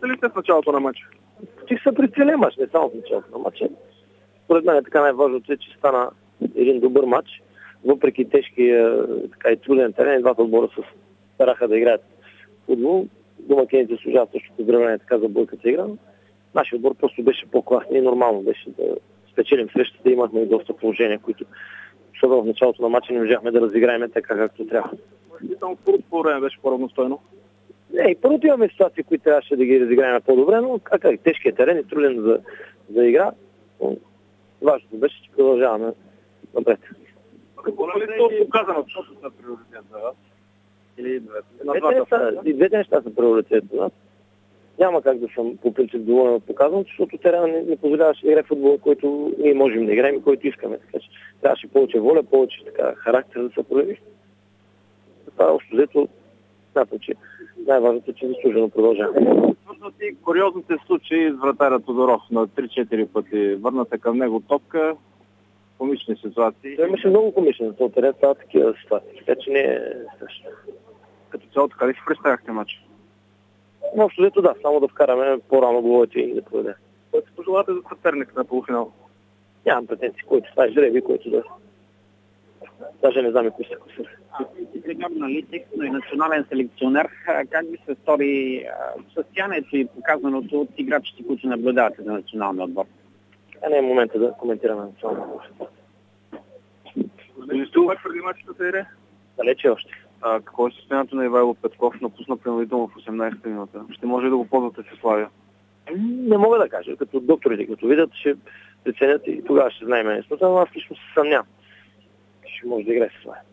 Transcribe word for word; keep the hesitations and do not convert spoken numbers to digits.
Притеснявате ли сте в началото на матча? Ти се прицели мач, не само в началото на матча. Според мен е така най-важното е, че стана един добър матч. Въпреки тежкия така и труден терен, двата отбора се стараха да играят футбол. Домакините служават също поздравление така за бойката игра. Нашия отбор просто беше по-класен и нормално беше да спечелим срещата. Имахме и доста положения, които особено в началото на матча не можахме да разиграем така както трябва. Само първото по време беше по-равностойно. Не, и първото имаме ситуации, които трябваше да ги разиграем по-добре, но как е, тежкият терен е труден за, за игра. Но важното беше, че продължаваме напред. Какво ли е показано, защото са приоритет за вас? Или на двете неща, и двете неща са приоритет за нас. Няма как да съм по принцип доволен от показано, защото терена не, не позволяваше да играе футбол, който ние можем да играем и който искаме. Така че трябваше повече воля, повече така, характер да се прояви. Това е общо взето, смятам, че най-важното е, че заслужено продължаваме. Точно ти куриозните случаи с вратаря Тодоров на три-четири пъти. Върната към него топка, комични ситуации. Той имаше много комични на този терен, това такива ситуации, така че не е страшно. Като цяло така ли си представяхте матча? Но общо взето да, само да вкараме по-рано головете и да поведе. Който се пожелате за съперник на полуфинал? Нямам претенции, който става жреби, който да... Даже не знам и кои са класира. Ти сега аналитик, но и национален селекционер. Как би се стори състоянието и показаното от играчите, които наблюдавате за националния отбор? А не е момента да коментираме националния отбор. Изтуваш преди мачата серия? Далече още. А, какво е състоянието на Ивайло Петков? Напусна принудително в осемнадесета минута. Ще може ли да го ползвате в Славия? Не мога да кажа. Като докторите, като видят, ще преценят и тогава ще знаем яснота, но аз лично се съмнявам. Ще може да играе с Славия.